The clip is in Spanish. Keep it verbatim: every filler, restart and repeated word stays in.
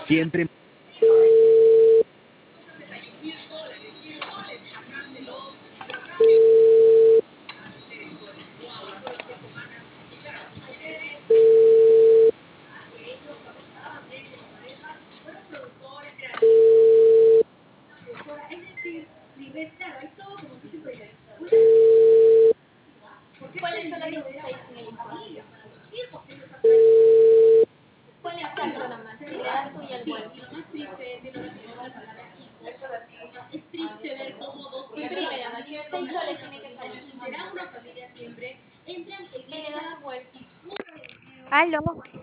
Siempre. ¿Cuáles son los dieciséis en el espacio? Ponle exacto nomás. Si le das tú y el vuelto. Imprime nomás. Seis soles tiene que salir. Y le das tu vuelto. Aló.